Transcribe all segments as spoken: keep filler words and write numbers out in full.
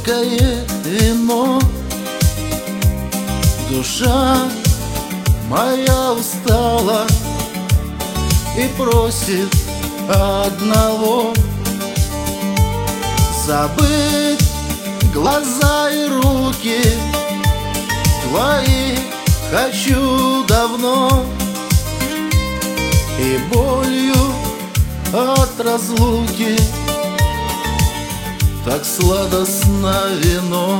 горькое вино. Душа моя устала и просит одного: забыть глаза и руки твои хочу давно. И болью от разлуки так сладостно вино.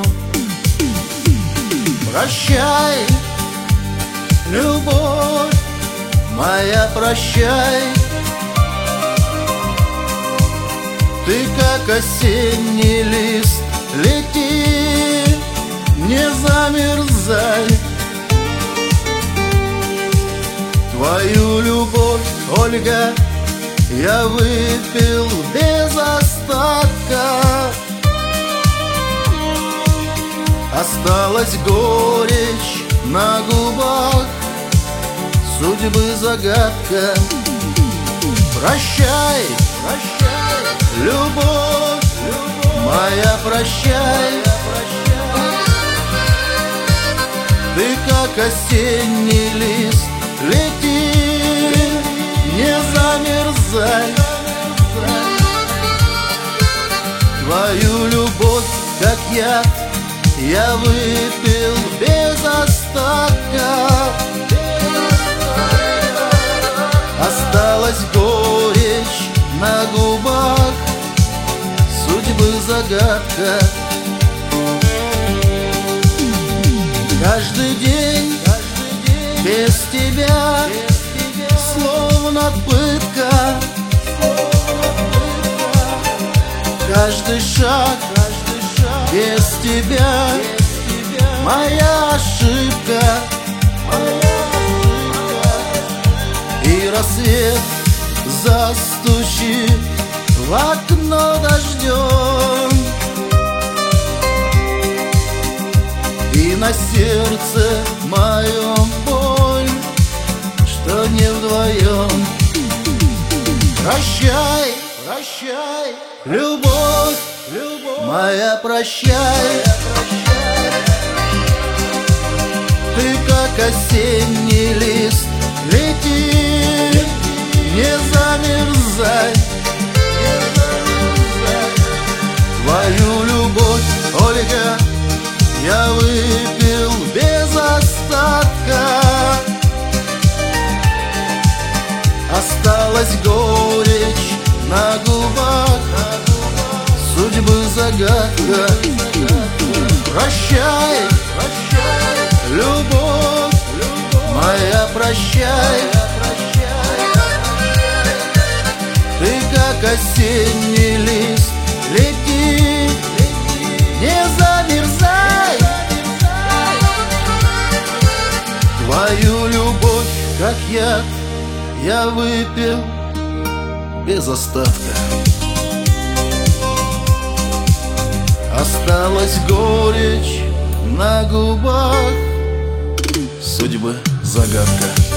Прощай, любовь моя, прощай. Ты как осенний лист, лети, не замерзай. Твою любовь, Ольга, я выпил без остатка. Осталась горечь на губах, судьбы загадка. Прощай, прощай, любовь, любовь моя, прощай. Ты как осенний лист, лети, не замерзай. Твою любовь, как яд, я выпил без остатка. Осталась горечь на губах, судьбы загадка. Каждый день без тебя словно пытка. Каждый шаг без тебя моя ошибка. И рассвет застучит в окно дождем, и на сердце моем боль, что не вдвоем. Прощай, прощай, любовь, любовь моя, прощай. Ты как осенний лист, лети, не замерзай. Твою любовь, Ольга, я выпил без остатка. Осталась горечь на губах, судьбы загадка. Прощай, любовь моя, прощай. Ты как осенний лист, лети, не замерзай. Твою любовь, как яд, я выпил без остатка. Осталась горечь на губах, судьбы загадка.